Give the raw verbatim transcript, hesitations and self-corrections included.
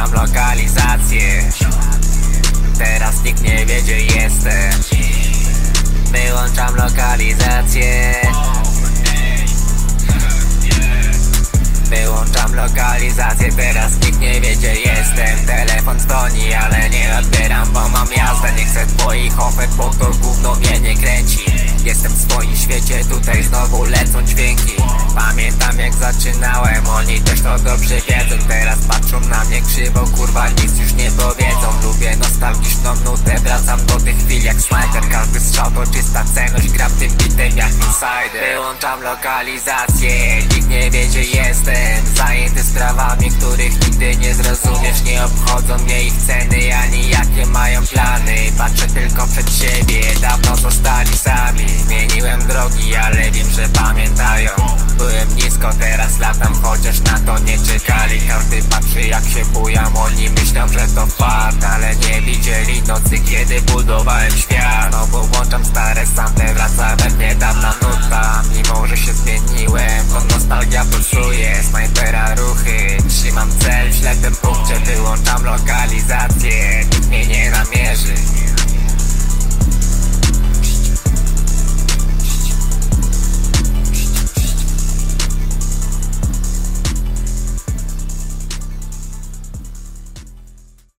Wyłączam lokalizację, teraz nikt nie wie, gdzie jestem. Wyłączam lokalizację, Wyłączam lokalizację, teraz nikt nie wie, gdzie jestem. Telefon dzwoni, ale nie odbieram, bo mam jazdę. Nie chcę twoich ofert, bo to gówno mnie nie kręci. Jestem w swoim świecie, tutaj znowu lecą dźwięki. Pamiętam jak zaczynałem, oni też to dobrze wiedzą. Teraz patrzą na mnie krzywo, kurwa nic już nie powiedzą. Lubię nostalgiczną nutę, wracam do tych chwil jak snajper. Każdy strzał to czysta cenność, gram tym bitem jak insider. Wyłączam lokalizację, nikt nie wie, gdzie jestem. Zajęty sprawami, których nigdy nie zrozumiesz. Nie obchodzą mnie ich ceny, ani jakie mają plany. Patrzę tylko przed siebie, dawno zostali sami. Zmieniłem drogi, ale wiem, że pamiętają. Byłem nisko, teraz latam, chociaż na to nie czekali. Każdy patrzy jak się bujam, oni myślą, że to fart, ale nie widzieli nocy, kiedy budowałem świat. Znowu włączam stare sample, wraca we mnie dawno